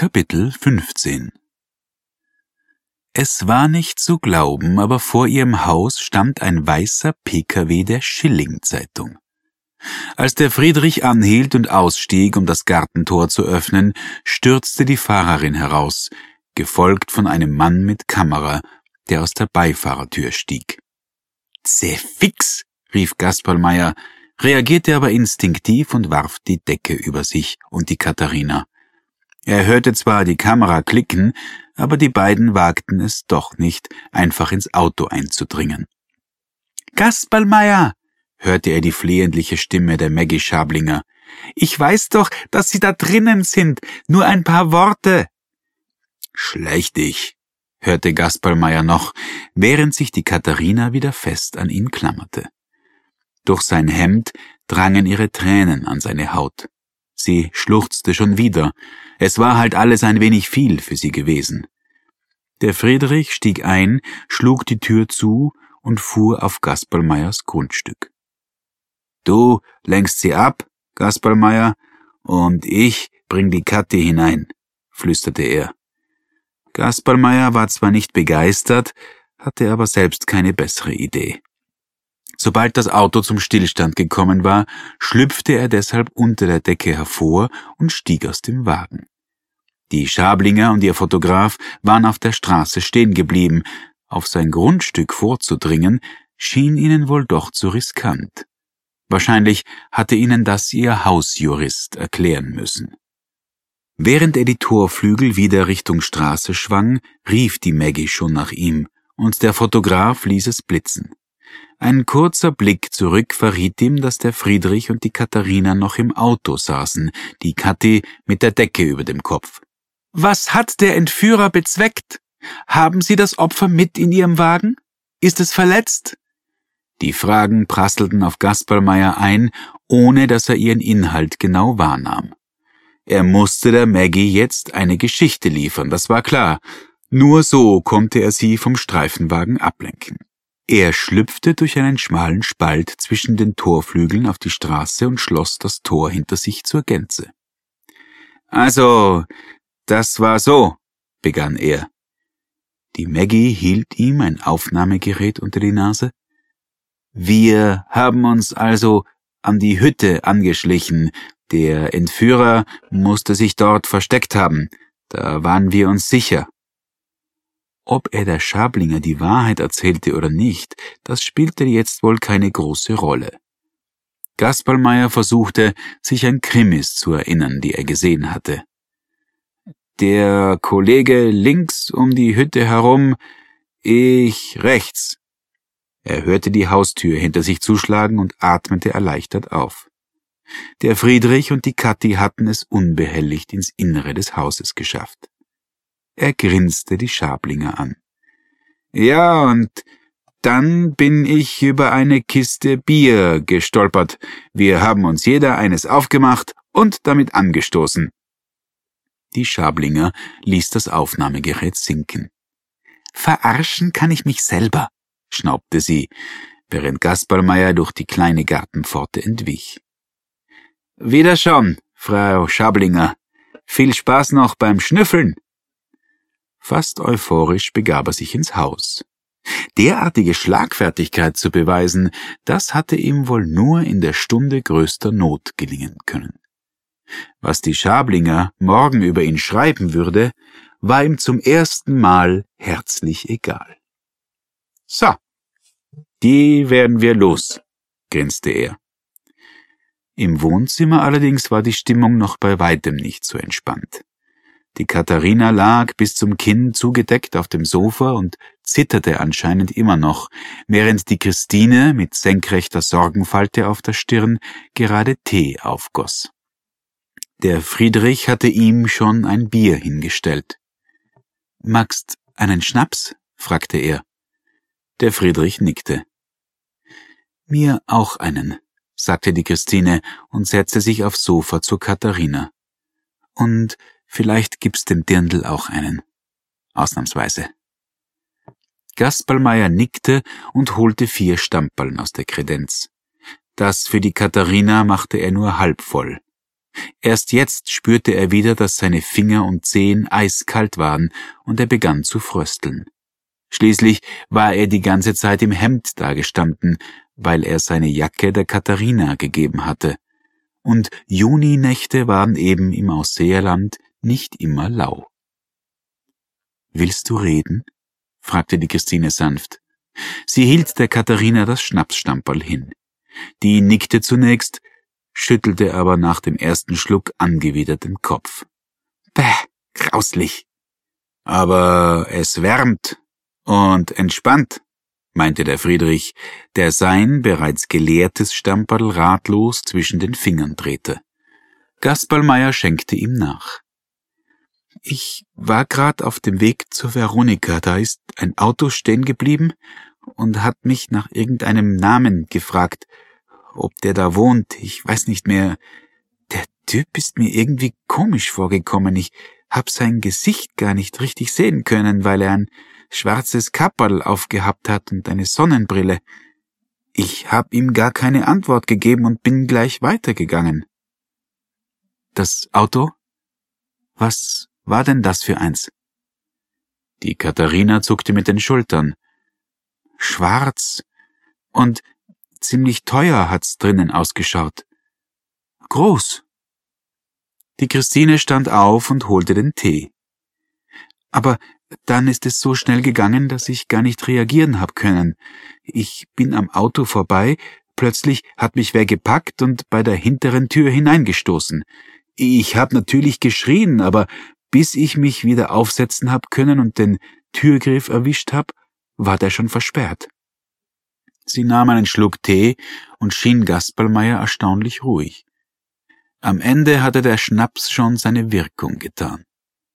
Kapitel 15 Es war nicht zu glauben, aber vor ihrem Haus stand ein weißer PKW der Schilling-Zeitung. Als der Friedrich anhielt und ausstieg, um das Gartentor zu öffnen, stürzte die Fahrerin heraus, gefolgt von einem Mann mit Kamera, der aus der Beifahrertür stieg. »Zäh fix«, rief Gasperlmeier, reagierte aber instinktiv und warf die Decke über sich und die Katharina. Er hörte zwar die Kamera klicken, aber die beiden wagten es doch nicht, einfach ins Auto einzudringen. »Gasperlmeier«, hörte er die flehentliche Stimme der Maggie Schablinger, »ich weiß doch, dass Sie da drinnen sind, nur ein paar Worte.« »Schleich dich«, hörte Gasperlmeier noch, während sich die Katharina wieder fest an ihn klammerte. Durch sein Hemd drangen ihre Tränen an seine Haut. Sie schluchzte schon wieder. Es war halt alles ein wenig viel für sie gewesen. Der Friedrich stieg ein, schlug die Tür zu und fuhr auf Gasperlmeiers Grundstück. »Du lenkst sie ab, Gasperlmeier, und ich bring die Kathi hinein«, flüsterte er. Gasperlmeier war zwar nicht begeistert, hatte aber selbst keine bessere Idee. Sobald das Auto zum Stillstand gekommen war, schlüpfte er deshalb unter der Decke hervor und stieg aus dem Wagen. Die Schablinger und ihr Fotograf waren auf der Straße stehen geblieben. Auf sein Grundstück vorzudringen, schien ihnen wohl doch zu riskant. Wahrscheinlich hatte ihnen das ihr Hausjurist erklären müssen. Während er die Torflügel wieder Richtung Straße schwang, rief die Maggie schon nach ihm, und der Fotograf ließ es blitzen. Ein kurzer Blick zurück verriet ihm, dass der Friedrich und die Katharina noch im Auto saßen, die Kathi mit der Decke über dem Kopf. »Was hat der Entführer bezweckt? Haben Sie das Opfer mit in Ihrem Wagen? Ist es verletzt?« Die Fragen prasselten auf Gasperlmeier ein, ohne dass er ihren Inhalt genau wahrnahm. Er musste der Maggie jetzt eine Geschichte liefern, das war klar. Nur so konnte er sie vom Streifenwagen ablenken. Er schlüpfte durch einen schmalen Spalt zwischen den Torflügeln auf die Straße und schloss das Tor hinter sich zur Gänze. »Also, das war so«, begann er. Die Maggie hielt ihm ein Aufnahmegerät unter die Nase. »Wir haben uns also an die Hütte angeschlichen. Der Entführer musste sich dort versteckt haben. Da waren wir uns sicher.« Ob er der Schablinger die Wahrheit erzählte oder nicht, das spielte jetzt wohl keine große Rolle. Gasperlmeier versuchte, sich an Krimis zu erinnern, die er gesehen hatte. »Der Kollege links um die Hütte herum, ich rechts.« Er hörte die Haustür hinter sich zuschlagen und atmete erleichtert auf. Der Friedrich und die Kathi hatten es unbehelligt ins Innere des Hauses geschafft. Er grinste die Schablinger an. »Ja, und dann bin ich über eine Kiste Bier gestolpert. Wir haben uns jeder eines aufgemacht und damit angestoßen.« Die Schablinger ließ das Aufnahmegerät sinken. »Verarschen kann ich mich selber«, schnaubte sie, während Gasperlmeier durch die kleine Gartenpforte entwich. »Wieder schon, Frau Schablinger. Viel Spaß noch beim Schnüffeln.« Fast euphorisch begab er sich ins Haus. Derartige Schlagfertigkeit zu beweisen, das hatte ihm wohl nur in der Stunde größter Not gelingen können. Was die Schablinger morgen über ihn schreiben würde, war ihm zum ersten Mal herzlich egal. »So, die werden wir los«, grinste er. Im Wohnzimmer allerdings war die Stimmung noch bei weitem nicht so entspannt. Die Katharina lag bis zum Kinn zugedeckt auf dem Sofa und zitterte anscheinend immer noch, während die Christine mit senkrechter Sorgenfalte auf der Stirn gerade Tee aufgoss. Der Friedrich hatte ihm schon ein Bier hingestellt. »Magst einen Schnaps?« fragte er. Der Friedrich nickte. »Mir auch einen«, sagte die Christine und setzte sich aufs Sofa zur Katharina. »Und vielleicht gibt's dem Dirndl auch einen. Ausnahmsweise.« Gasperlmeier nickte und holte 4 Stamperln aus der Kredenz. Das für die Katharina machte er nur halb voll. Erst jetzt spürte er wieder, dass seine Finger und Zehen eiskalt waren, und er begann zu frösteln. Schließlich war er die ganze Zeit im Hemd dagestanden, weil er seine Jacke der Katharina gegeben hatte. Und Juninächte waren eben im Ausseerland nicht immer lau. »Willst du reden?« fragte die Christine sanft. Sie hielt der Katharina das Schnapsstamperl hin. Die nickte zunächst, schüttelte aber nach dem ersten Schluck angewidert den Kopf. »Bäh, grauslich!« »Aber es wärmt und entspannt«, meinte der Friedrich, der sein bereits geleertes Stamperl ratlos zwischen den Fingern drehte. Gasperlmeier schenkte ihm nach. »Ich war grad auf dem Weg zur Veronika, da ist ein Auto stehen geblieben und hat mich nach irgendeinem Namen gefragt, ob der da wohnt, ich weiß nicht mehr. Der Typ ist mir irgendwie komisch vorgekommen, ich hab sein Gesicht gar nicht richtig sehen können, weil er ein schwarzes Kapperl aufgehabt hat und eine Sonnenbrille. Ich hab ihm gar keine Antwort gegeben und bin gleich weitergegangen.« »Das Auto? Was war denn das für eins?« Die Katharina zuckte mit den Schultern. »Schwarz und ziemlich teuer hat's drinnen ausgeschaut. Groß.« Die Christine stand auf und holte den Tee. »Aber dann ist es so schnell gegangen, dass ich gar nicht reagieren hab können. Ich bin am Auto vorbei, plötzlich hat mich wer gepackt und bei der hinteren Tür hineingestoßen. Ich hab natürlich geschrien, aber bis ich mich wieder aufsetzen hab können und den Türgriff erwischt hab, war der schon versperrt.« Sie nahm einen Schluck Tee und schien Gasperlmeier erstaunlich ruhig. Am Ende hatte der Schnaps schon seine Wirkung getan.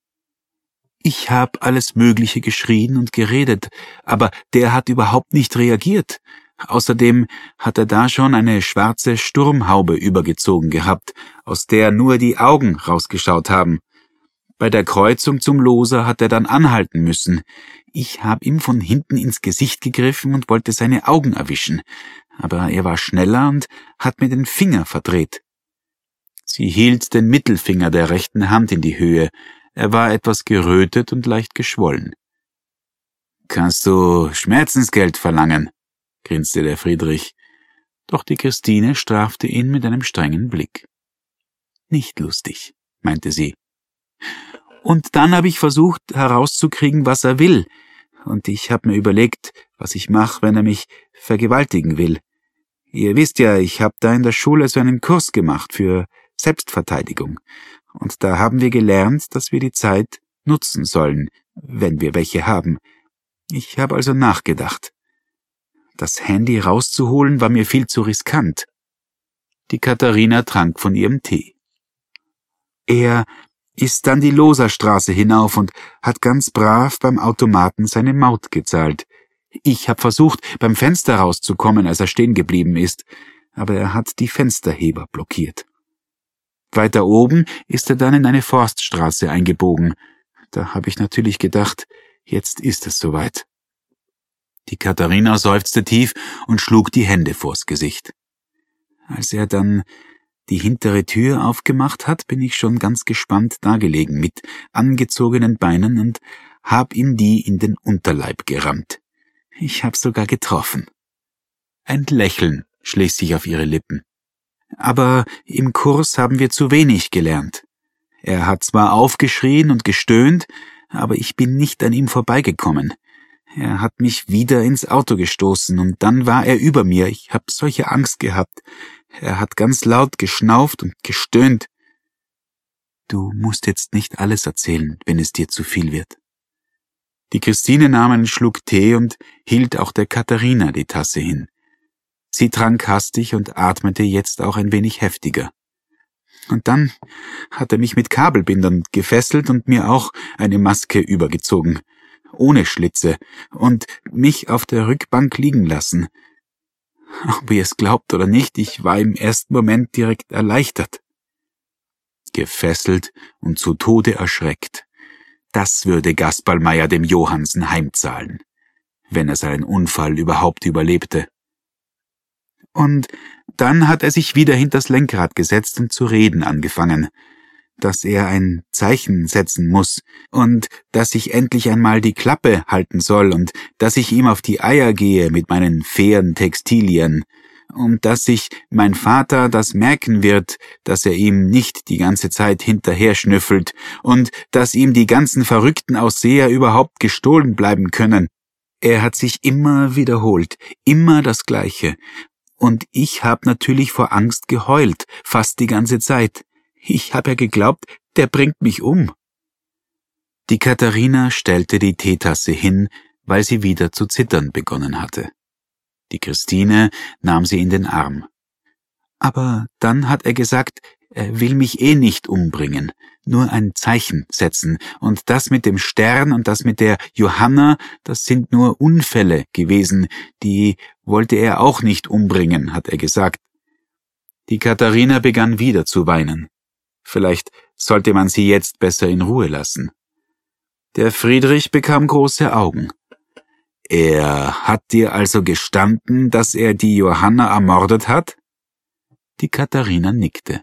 »Ich hab alles Mögliche geschrien und geredet, aber der hat überhaupt nicht reagiert. Außerdem hat er da schon eine schwarze Sturmhaube übergezogen gehabt, aus der nur die Augen rausgeschaut haben. Bei der Kreuzung zum Loser hat er dann anhalten müssen. Ich hab ihm von hinten ins Gesicht gegriffen und wollte seine Augen erwischen, aber er war schneller und hat mir den Finger verdreht.« Sie hielt den Mittelfinger der rechten Hand in die Höhe. Er war etwas gerötet und leicht geschwollen. »Kannst du Schmerzensgeld verlangen?« grinste der Friedrich. Doch die Christine strafte ihn mit einem strengen Blick. »Nicht lustig«, meinte sie. »Und dann habe ich versucht herauszukriegen, was er will. Und ich habe mir überlegt, was ich mache, wenn er mich vergewaltigen will. Ihr wisst ja, ich habe da in der Schule so einen Kurs gemacht für Selbstverteidigung. Und da haben wir gelernt, dass wir die Zeit nutzen sollen, wenn wir welche haben. Ich habe also nachgedacht. Das Handy rauszuholen war mir viel zu riskant.« Die Katharina trank von ihrem Tee. »Er ist dann die Loserstraße hinauf und hat ganz brav beim Automaten seine Maut gezahlt. Ich hab versucht, beim Fenster rauszukommen, als er stehen geblieben ist, aber er hat die Fensterheber blockiert. Weiter oben ist er dann in eine Forststraße eingebogen. Da habe ich natürlich gedacht, jetzt ist es soweit.« Die Katharina seufzte tief und schlug die Hände vors Gesicht. Als er dann die hintere Tür aufgemacht hat, bin ich schon ganz gespannt dagelegen mit angezogenen Beinen und hab ihm die in den Unterleib gerammt. Ich hab sogar getroffen. Ein Lächeln schlich sich auf ihre Lippen. Aber im Kurs haben wir zu wenig gelernt. Er hat zwar aufgeschrien und gestöhnt, aber ich bin nicht an ihm vorbeigekommen. Er hat mich wieder ins Auto gestoßen und dann war er über mir. Ich hab solche Angst gehabt. Er hat ganz laut geschnauft und gestöhnt. »Du musst jetzt nicht alles erzählen, wenn es dir zu viel wird.« Die Christine nahm einen Schluck Tee und hielt auch der Katharina die Tasse hin. Sie trank hastig und atmete jetzt auch ein wenig heftiger. Und dann hat er mich mit Kabelbindern gefesselt und mir auch eine Maske übergezogen, ohne Schlitze, und mich auf der Rückbank liegen lassen. Ob ihr es glaubt oder nicht, ich war im ersten Moment direkt erleichtert. Gefesselt und zu Tode erschreckt. Das würde Gasperlmeier dem Johannsen heimzahlen, wenn er seinen Unfall überhaupt überlebte. Und dann hat er sich wieder hinters Lenkrad gesetzt und zu reden angefangen, dass er ein Zeichen setzen muss und dass ich endlich einmal die Klappe halten soll und dass ich ihm auf die Eier gehe mit meinen fairen Textilien und dass sich mein Vater das merken wird, dass er ihm nicht die ganze Zeit hinterher schnüffelt und dass ihm die ganzen verrückten Ausseher überhaupt gestohlen bleiben können. Er hat sich immer wiederholt, immer das Gleiche. Und ich hab natürlich vor Angst geheult, fast die ganze Zeit. Ich hab ja geglaubt, der bringt mich um. Die Katharina stellte die Teetasse hin, weil sie wieder zu zittern begonnen hatte. Die Christine nahm sie in den Arm. Aber dann hat er gesagt, er will mich eh nicht umbringen, nur ein Zeichen setzen, und das mit dem Stern und das mit der Johanna, das sind nur Unfälle gewesen, die wollte er auch nicht umbringen, hat er gesagt. Die Katharina begann wieder zu weinen. Vielleicht sollte man sie jetzt besser in Ruhe lassen. Der Friedrich bekam große Augen. Er hat dir also gestanden, dass er die Johanna ermordet hat? Die Katharina nickte.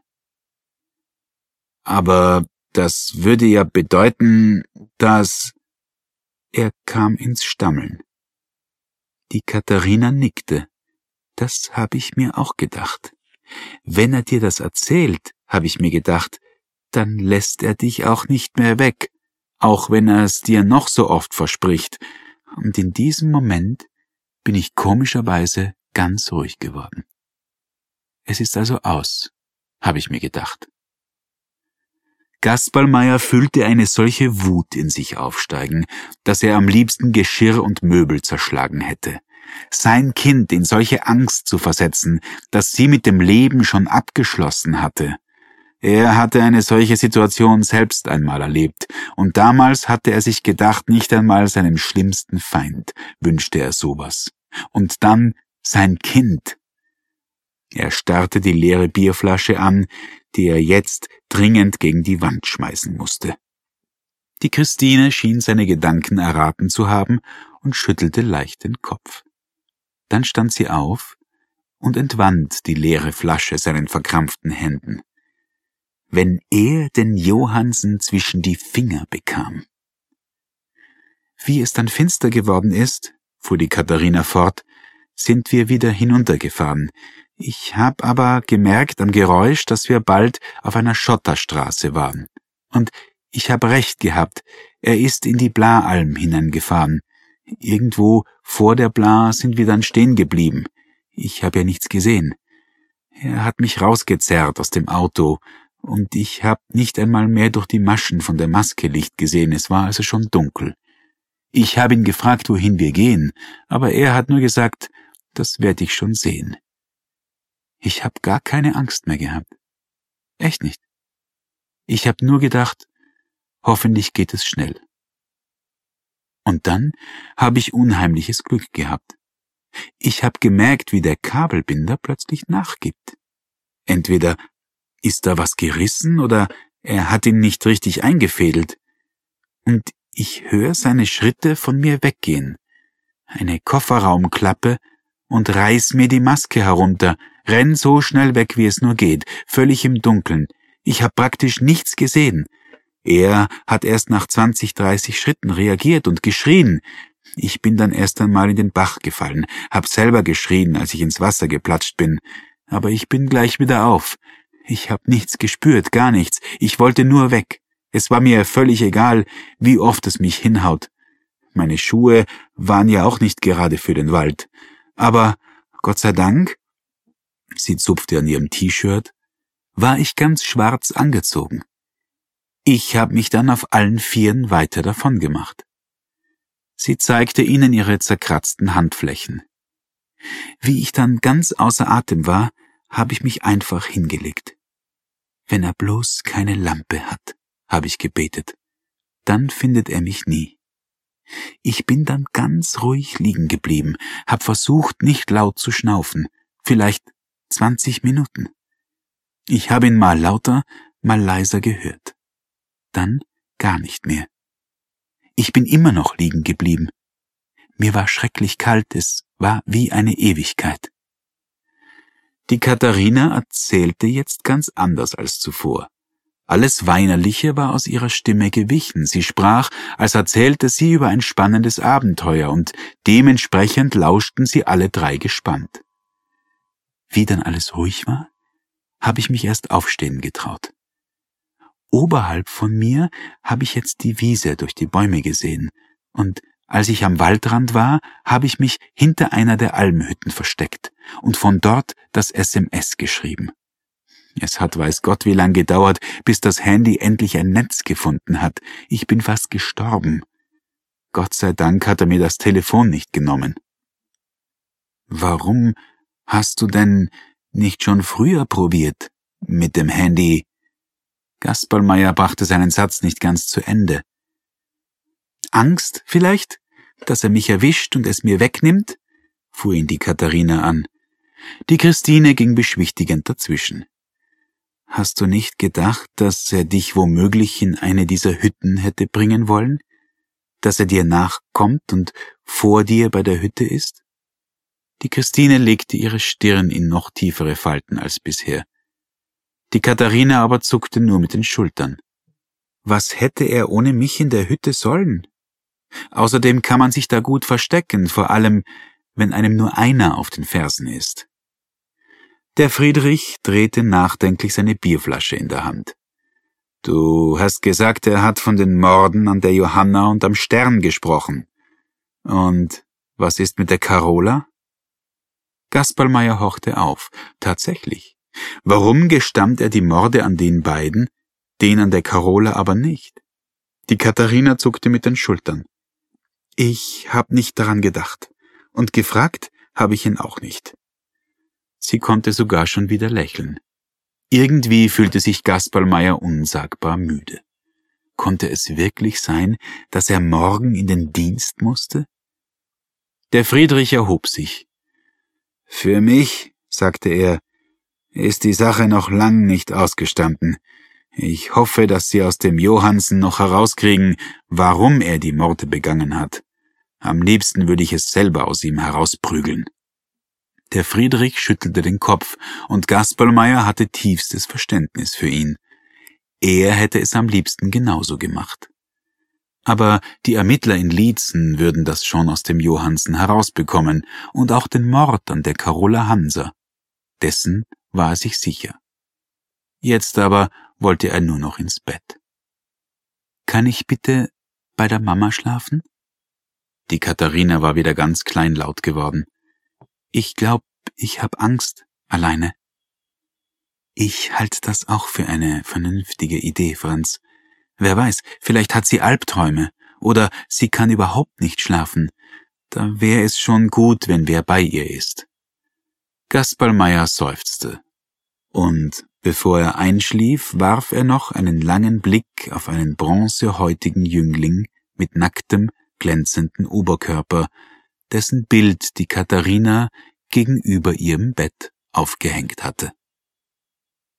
Aber das würde ja bedeuten, dass... Er kam ins Stammeln. Die Katharina nickte. Das habe ich mir auch gedacht. Wenn er dir das erzählt, habe ich mir gedacht, dann lässt er dich auch nicht mehr weg, auch wenn er es dir noch so oft verspricht. Und in diesem Moment bin ich komischerweise ganz ruhig geworden. Es ist also aus, habe ich mir gedacht. Gasperlmeier fühlte eine solche Wut in sich aufsteigen, dass er am liebsten Geschirr und Möbel zerschlagen hätte. Sein Kind in solche Angst zu versetzen, dass sie mit dem Leben schon abgeschlossen hatte. Er hatte eine solche Situation selbst einmal erlebt, und damals hatte er sich gedacht, nicht einmal seinem schlimmsten Feind wünschte er sowas. Und dann sein Kind. Er starrte die leere Bierflasche an, die er jetzt dringend gegen die Wand schmeißen musste. Die Christine schien seine Gedanken erraten zu haben und schüttelte leicht den Kopf. Dann stand sie auf und entwand die leere Flasche seinen verkrampften Händen. Wenn er den Johannsen zwischen die Finger bekam. Wie es dann finster geworden ist, fuhr die Katharina fort, sind wir wieder hinuntergefahren. Ich hab aber gemerkt am Geräusch, dass wir bald auf einer Schotterstraße waren. Und ich hab recht gehabt, er ist in die Blaalm hineingefahren. Irgendwo vor der Bla sind wir dann stehen geblieben. Ich hab ja nichts gesehen. Er hat mich rausgezerrt aus dem Auto, und ich hab nicht einmal mehr durch die Maschen von der Maske Licht gesehen, es war also schon dunkel. Ich hab ihn gefragt, wohin wir gehen, aber er hat nur gesagt, das werd ich schon sehen. Ich hab gar keine Angst mehr gehabt. Echt nicht. Ich hab nur gedacht, hoffentlich geht es schnell. Und dann hab ich unheimliches Glück gehabt. Ich hab gemerkt, wie der Kabelbinder plötzlich nachgibt. Entweder ist da was gerissen oder er hat ihn nicht richtig eingefädelt. Und ich hör seine Schritte von mir weggehen. Eine Kofferraumklappe und reiß mir die Maske herunter, renn so schnell weg, wie es nur geht, völlig im Dunkeln. Ich hab praktisch nichts gesehen. Er hat erst nach 20, 30 Schritten reagiert und geschrien. Ich bin dann erst einmal in den Bach gefallen, hab selber geschrien, als ich ins Wasser geplatscht bin. Aber ich bin gleich wieder auf. Ich hab nichts gespürt, gar nichts. Ich wollte nur weg. Es war mir völlig egal, wie oft es mich hinhaut. Meine Schuhe waren ja auch nicht gerade für den Wald. Aber, Gott sei Dank, sie zupfte an ihrem T-Shirt, war ich ganz schwarz angezogen. Ich hab mich dann auf allen Vieren weiter davon gemacht. Sie zeigte ihnen ihre zerkratzten Handflächen. Wie ich dann ganz außer Atem war, habe ich mich einfach hingelegt. Wenn er bloß keine Lampe hat, habe ich gebetet, dann findet er mich nie. Ich bin dann ganz ruhig liegen geblieben, hab versucht, nicht laut zu schnaufen, vielleicht 20 Minuten. Ich habe ihn mal lauter, mal leiser gehört. Dann gar nicht mehr. Ich bin immer noch liegen geblieben. Mir war schrecklich kalt, es war wie eine Ewigkeit. Die Katharina erzählte jetzt ganz anders als zuvor. Alles Weinerliche war aus ihrer Stimme gewichen. Sie sprach, als erzählte sie über ein spannendes Abenteuer, und dementsprechend lauschten sie alle drei gespannt. Wie dann alles ruhig war, habe ich mich erst aufstehen getraut. Oberhalb von mir habe ich jetzt die Wiese durch die Bäume gesehen, und als ich am Waldrand war, habe ich mich hinter einer der Almhütten versteckt und von dort das SMS geschrieben. Es hat weiß Gott wie lang gedauert, bis das Handy endlich ein Netz gefunden hat. Ich bin fast gestorben. Gott sei Dank hat er mir das Telefon nicht genommen. Warum hast du denn nicht schon früher probiert mit dem Handy? Gasperlmeier brachte seinen Satz nicht ganz zu Ende. Angst vielleicht, dass er mich erwischt und es mir wegnimmt? Fuhr ihn die Katharina an. Die Christine ging beschwichtigend dazwischen. Hast du nicht gedacht, dass er dich womöglich in eine dieser Hütten hätte bringen wollen? Dass er dir nachkommt und vor dir bei der Hütte ist? Die Christine legte ihre Stirn in noch tiefere Falten als bisher. Die Katharina aber zuckte nur mit den Schultern. Was hätte er ohne mich in der Hütte sollen? Außerdem kann man sich da gut verstecken, vor allem, wenn einem nur einer auf den Fersen ist. Der Friedrich drehte nachdenklich seine Bierflasche in der Hand. Du hast gesagt, er hat von den Morden an der Johanna und am Stern gesprochen. Und was ist mit der Carola? Gasperlmeier horchte auf. Tatsächlich. Warum gestand er die Morde an den beiden, den an der Carola aber nicht? Die Katharina zuckte mit den Schultern. Ich hab nicht daran gedacht. Und gefragt habe ich ihn auch nicht. Sie konnte sogar schon wieder lächeln. Irgendwie fühlte sich Gasperlmeier unsagbar müde. Konnte es wirklich sein, dass er morgen in den Dienst musste? Der Friedrich erhob sich. Für mich, sagte er, ist die Sache noch lang nicht ausgestanden. Ich hoffe, dass Sie aus dem Johansen noch herauskriegen, warum er die Morde begangen hat. Am liebsten würde ich es selber aus ihm herausprügeln. Der Friedrich schüttelte den Kopf, und Gasperlmeier hatte tiefstes Verständnis für ihn. Er hätte es am liebsten genauso gemacht. Aber die Ermittler in Liezen würden das schon aus dem Johansen herausbekommen, und auch den Mord an der Carola Hanser. Dessen war er sich sicher. Jetzt aber wollte er nur noch ins Bett. »Kann ich bitte bei der Mama schlafen?« Die Katharina war wieder ganz kleinlaut geworden. »Ich glaub, ich hab Angst, alleine.« »Ich halte das auch für eine vernünftige Idee, Franz. Wer weiß, vielleicht hat sie Albträume, oder sie kann überhaupt nicht schlafen. Da wäre es schon gut, wenn wer bei ihr ist.« Gasperlmeier seufzte. Und bevor er einschlief, warf er noch einen langen Blick auf einen bronzehäutigen Jüngling mit nacktem, glänzenden Oberkörper, dessen Bild die Katharina gegenüber ihrem Bett aufgehängt hatte.